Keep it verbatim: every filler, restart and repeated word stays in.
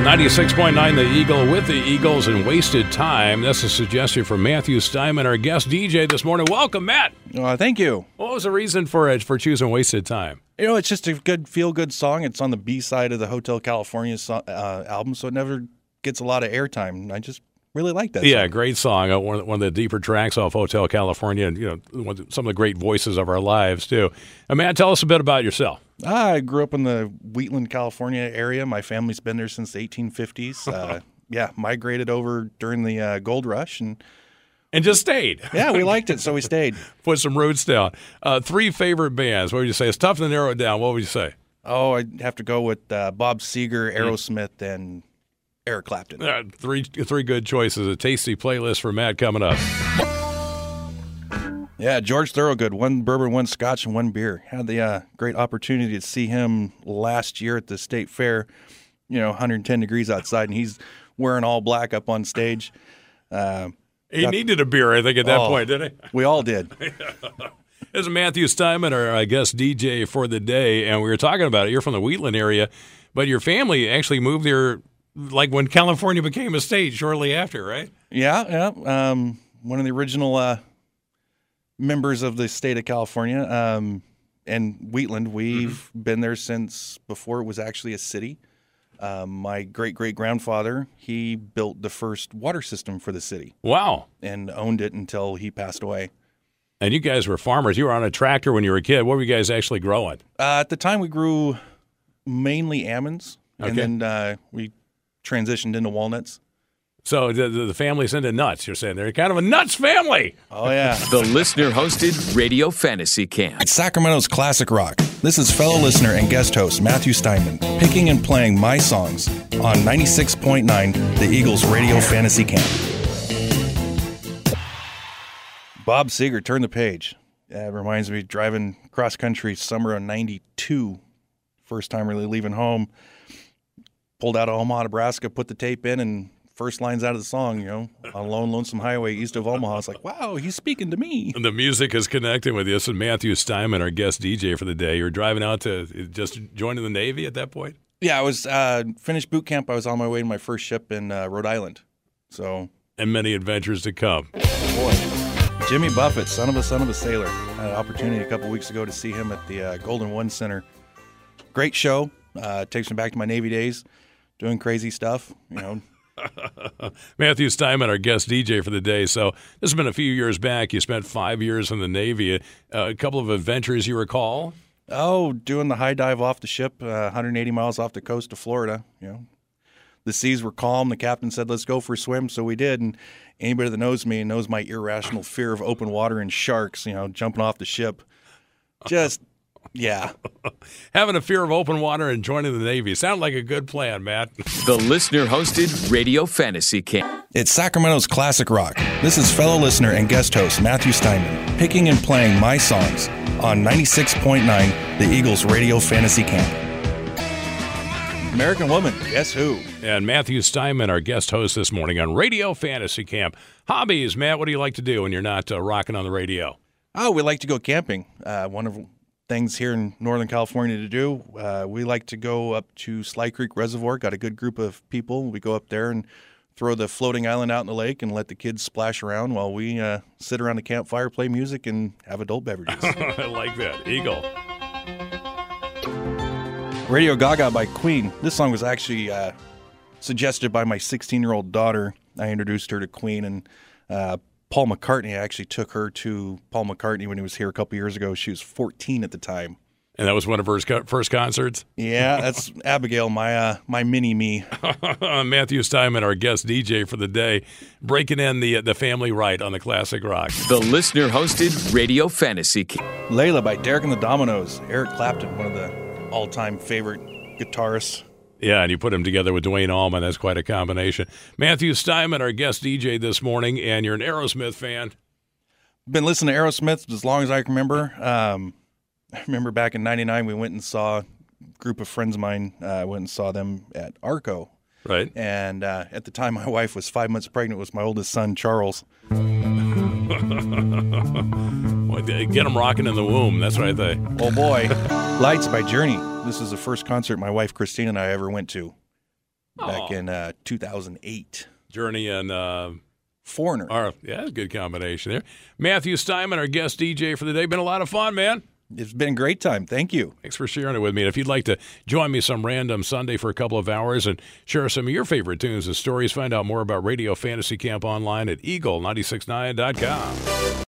ninety-six point nine The Eagle with the Eagles and Wasted Time. That's a suggestion from Matthew Steinman, our guest D J this morning. Welcome, Matt. Uh, thank you. What was the reason for it, for choosing Wasted Time? You know, it's just a good, feel-good song. It's on the B side of the Hotel California so, uh, album, so it never gets a lot of airtime. I just really like that Yeah, song. great song. Uh, one, of the, one of the deeper tracks off Hotel California, and you know, one of the- some of the great voices of our lives, too. Uh, Matt, tell us a bit about yourself. I grew up in the Wheatland, California area. My family's been there since the eighteen fifties. Uh, yeah, migrated over during the uh, gold rush, and And just stayed. yeah, we liked it, so we stayed. Put some roots down. Uh, three favorite bands. What would you say? It's tough to narrow it down. What would you say? Oh, I'd have to go with uh, Bob Seger, Aerosmith, and Eric Clapton. Uh, three three good choices. A tasty playlist for Matt coming up. Yeah, George Thorogood, one bourbon, one scotch, and one beer. Had the uh, great opportunity to see him last year at the state fair, you know, one hundred ten degrees outside, and he's wearing all black up on stage. Uh, He got, needed a beer, I think, at that oh, point, didn't he? We all did. This is Matthew Steinman, our, I guess, D J for the day, and we were talking about it. You're from the Wheatland area, but your family actually moved there like when California became a state shortly after, right? Yeah, yeah. Um, one of the original uh, members of the state of California. Um, and Wheatland, we've mm-hmm. been there since before it was actually a city. Um, my great-great-grandfather, he built the first water system for the city. Wow. And owned it until he passed away. And you guys were farmers. You were on a tractor when you were a kid. What were you guys actually growing? Uh, at the time, we grew mainly almonds, okay. and then uh, we transitioned into walnuts. So the, the family's into nuts, you're saying. They're kind of a nuts family. Oh, yeah. The listener-hosted Radio Fantasy Camp. It's Sacramento's classic rock. This is fellow listener and guest host Matthew Steinman, picking and playing my songs on ninety-six point nine The Eagles Radio Fantasy Camp. Bob Seger, Turn the Page. That reminds me, driving cross-country summer of ninety-two, first time really leaving home. Pulled out of Omaha, Nebraska, put the tape in, and first lines out of the song, you know, on a lone, lonesome highway east of Omaha. I was like, wow, he's speaking to me. And the music is connecting with you. This is Matthew Steinman, our guest D J for the day. You were driving out to just joining the Navy at that point? Yeah, I was uh, finished boot camp. I was on my way to my first ship in uh, Rhode Island. So, and many adventures to come. Boy, Jimmy Buffett, son of a son of a sailor. I had an opportunity a couple weeks ago to see him at the uh, Golden One Center. Great show. Uh, takes me back to my Navy days, doing crazy stuff, you know. Matthew Steinman, our guest D J for the day. So this has been a few years back. You spent five years in the Navy. Uh, a couple of adventures you recall? Oh, doing the high dive off the ship, uh, one hundred eighty miles off the coast of Florida. You know, the seas were calm. The captain said, "Let's go for a swim," so we did. And anybody that knows me knows my irrational fear of open water and sharks. You know, jumping off the ship, just. Yeah. Having a fear of open water and joining the Navy. Sounded like a good plan, Matt. The listener-hosted Radio Fantasy Camp. It's Sacramento's classic rock. This is fellow listener and guest host Matthew Steinman, picking and playing my songs on ninety-six point nine The Eagles Radio Fantasy Camp. American Woman, guess who? And Matthew Steinman, our guest host this morning on Radio Fantasy Camp. Hobbies, Matt, what do you like to do when you're not uh, rocking on the radio? Oh, we like to go camping. Uh, one of things here in Northern California to do. Uh, we like to go up to Sly Creek Reservoir. Got a good group of people. We go up there and throw the floating island out in the lake and let the kids splash around while we uh, sit around the campfire, play music, and have adult beverages. I like that. Eagle. Radio Gaga by Queen. This song was actually uh, suggested by my sixteen-year-old daughter. I introduced her to Queen, and uh, Paul McCartney actually took her to Paul McCartney when he was here a couple years ago. She was fourteen at the time. And that was one of her first concerts? Yeah, that's Abigail, my uh, my mini-me. Matthew Steinman, our guest D J for the day, breaking in the the family right on the classic rock. The listener-hosted Radio Fantasy Camp. Layla by Derek and the Dominoes. Eric Clapton, one of the all-time favorite guitarists. Yeah, and you put him together with Dwayne Allman. That's quite a combination. Matthew Steinman, our guest D J this morning, and you're an Aerosmith fan. Been listening to Aerosmith as long as I can remember. Um, I remember back in ninety-nine, we went and saw a group of friends of mine. I uh, went and saw them at Arco. Right. And uh, at the time, my wife was five months pregnant with my oldest son, Charles. Well, get them rocking in the womb. That's what I think. Oh, boy. Lights by Journey. This is the first concert my wife, Christine, and I ever went to. back Oh. in uh, two thousand eight. Journey and uh, Foreigner. our yeah, good combination there. Matthew Steinman, our guest D J for the day. Been a lot of fun, man. It's been a great time. Thank you. Thanks for sharing it with me. And if you'd like to join me some random Sunday for a couple of hours and share some of your favorite tunes and stories, find out more about Radio Fantasy Camp online at eagle nine six nine dot com.